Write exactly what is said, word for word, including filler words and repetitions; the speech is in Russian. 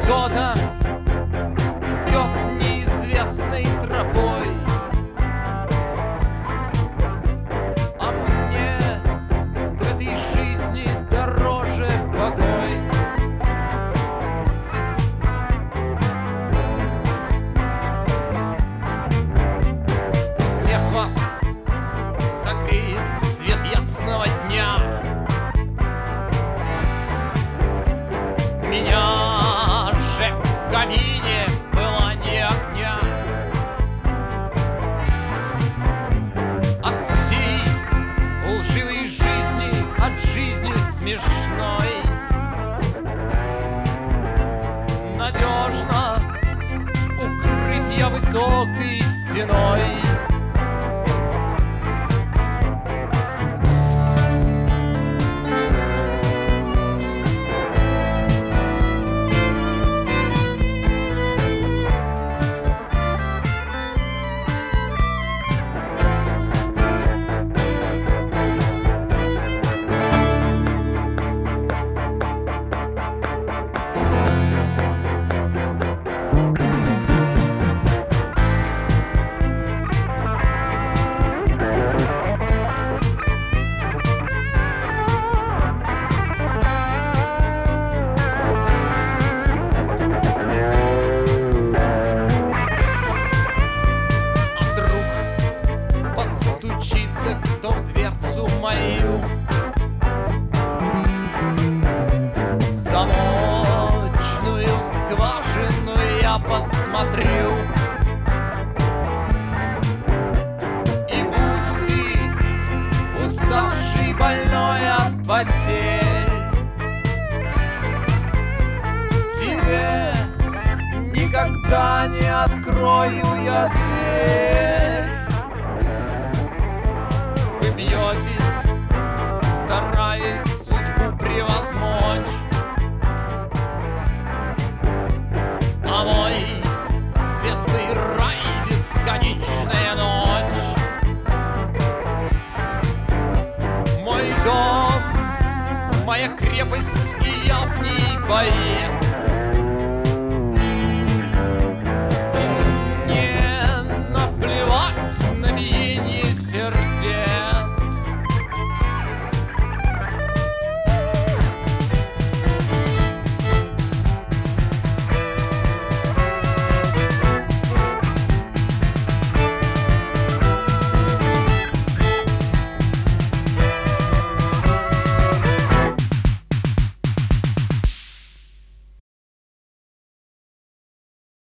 Кто-то идет неизвестной тропой, а мне в этой жизни дороже покой. Пусть всех вас согреет свет ясного дня. Меня же в камине было не огня. От всей лживой жизни, от жизни смешной, надежно укрыт я высокой стеной. Кто в дверцу мою, в замочную скважину я посмотрю. И будь ты уставший, больной от потерь, тебе никогда не открою я дверь. Вы бьетесь, стараясь судьбу превозмочь,